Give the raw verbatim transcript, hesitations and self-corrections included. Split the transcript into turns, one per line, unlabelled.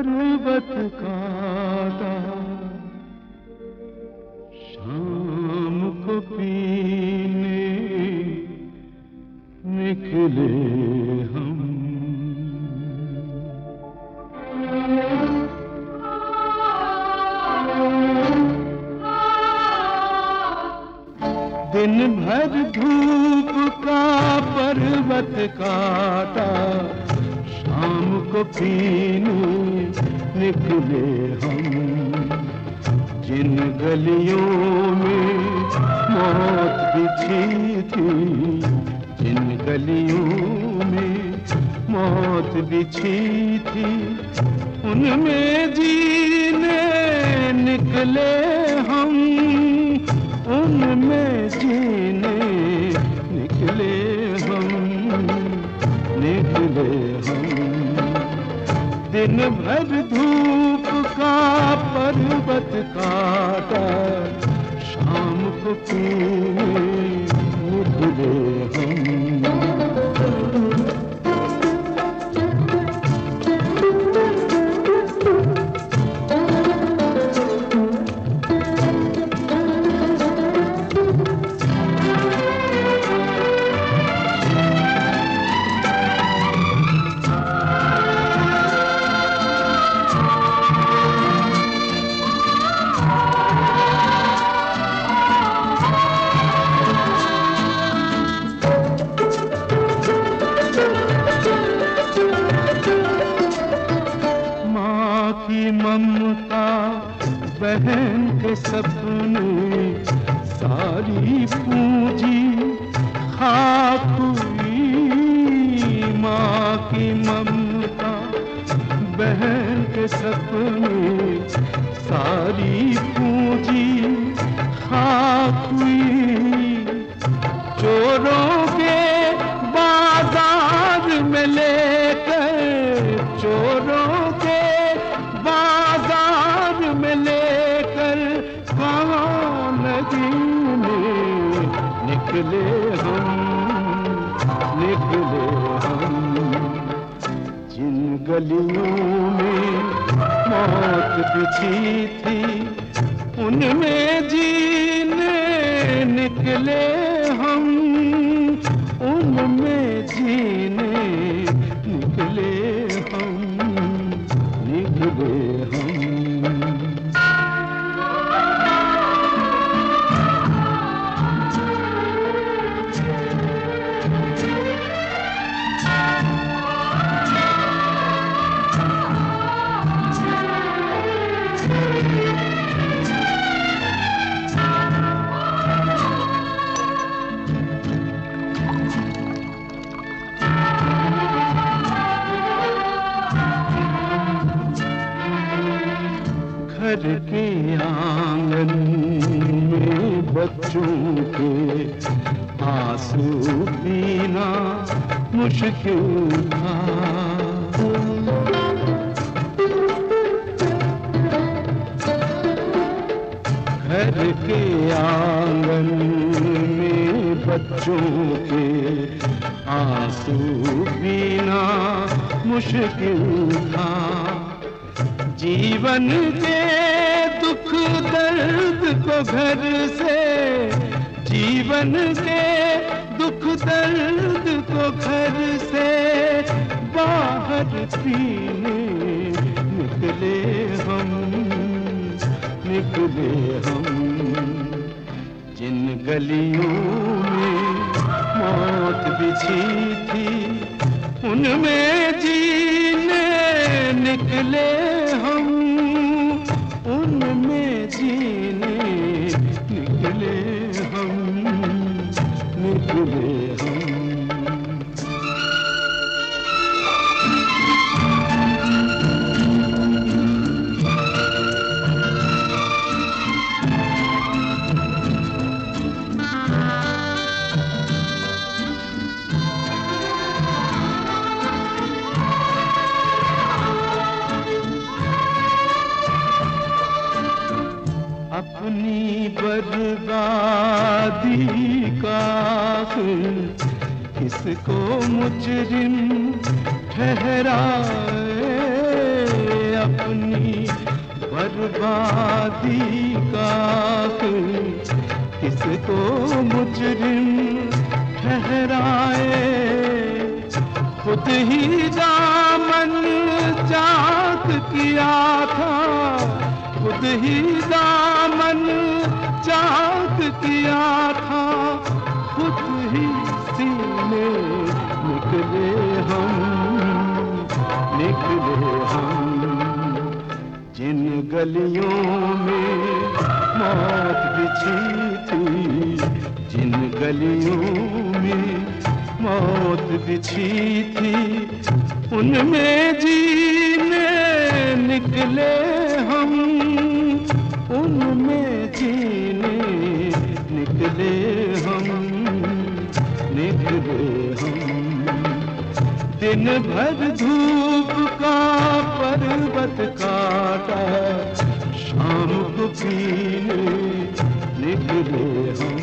पर्वत काटा, शाम को पीने निकले हम। दिन भर धूप का पर्वत काटा, शाम को पीने निकले हम। जिन गलियों में मौत बिछी थी, जिन गलियों में मौत बिछी थी, उनमें जीने निकले हम, उनमें जीने निकले हम, निकले हम। दिन भर धूप का पर्वत काटा, शाम को पीने निकले हम। ममता बहन के सपने सारी पूंजी खाक हुई। माँ की ममता बहन के सपने सारी पूंजी खाक हुई। चोरों के बाजार में लेकर, चोरों के बाजार में लेकर कहाँ नदी में निकले हम, निकले हम। जिन गलियों में मौत बिछी थी, उनमें जीने निकले हम, उनमें जीने निकले हम, निकले हम। घर के आंगन में बच्चों के आंसू पीना मुश्किल था। घर के आंगन में बच्चों के आंसू पीना मुश्किल था। जीवन के दुख दर्द को घर से, जीवन के दुख दर्द को घर से बाहर पीने निकले हम, निकले हम। जिन गलियों में मौत बिछी थी, उनमें जीने निकले हम, उनमें जीने निकले हम, निकले हम। अपनी बर्बादी का किसको मुजरिम ठहराए, बर्बादी का किसको मुजरिम ठहराए, खुद ही दामन चाक किया था, खुद ही दामन चाक किया था, खुद ही सीने निकले हम, निकले हम। जिन गलियों में मौत बिछी थी, जिन गलियों में मौत बिछी थी, उनमें जीने निकले हम, उनमें जीने निकले हम, निकले हम। दिन भर धूप का पर्वत काटा, शाम को पीने निकले हम।